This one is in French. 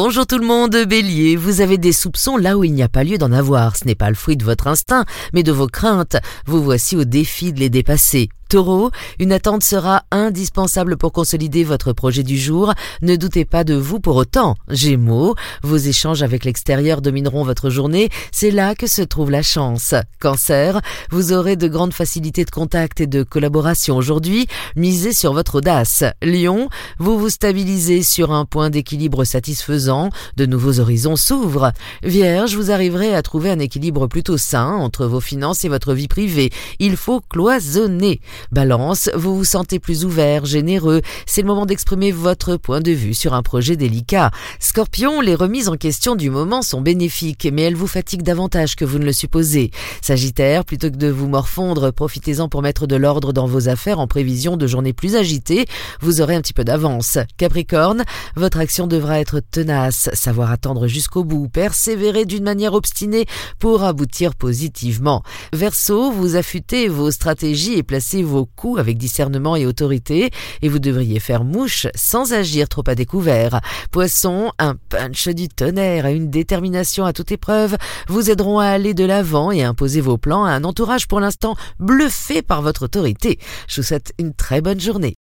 Bonjour tout le monde, Bélier, vous avez des soupçons là où il n'y a pas lieu d'en avoir. Ce n'est pas le fruit de votre instinct, mais de vos craintes. Vous voici au défi de les dépasser. Taureau, une attente sera indispensable pour consolider votre projet du jour. Ne doutez pas de vous pour autant. Gémeaux, vos échanges avec l'extérieur domineront votre journée. C'est là que se trouve la chance. Cancer, vous aurez de grandes facilités de contact et de collaboration aujourd'hui. Misez sur votre audace. Lion, vous vous stabilisez sur un point d'équilibre satisfaisant. De nouveaux horizons s'ouvrent. Vierge, vous arriverez à trouver un équilibre plutôt sain entre vos finances et votre vie privée. Il faut cloisonner. Balance, vous vous sentez plus ouvert, généreux. C'est le moment d'exprimer votre point de vue sur un projet délicat. Scorpion, les remises en question du moment sont bénéfiques, mais elles vous fatiguent davantage que vous ne le supposez. Sagittaire, plutôt que de vous morfondre, profitez-en pour mettre de l'ordre dans vos affaires en prévision de journées plus agitées. Vous aurez un petit peu d'avance. Capricorne, votre action devra être tenace, savoir attendre jusqu'au bout, persévérer d'une manière obstinée pour aboutir positivement. Verseau, vous affûtez vos stratégies et placez vos coups avec discernement et autorité, et vous devriez faire mouche sans agir trop à découvert. Poisson, un punch du tonnerre et une détermination à toute épreuve vous aideront à aller de l'avant et à imposer vos plans à un entourage pour l'instant bluffé par votre autorité. Je vous souhaite une très bonne journée.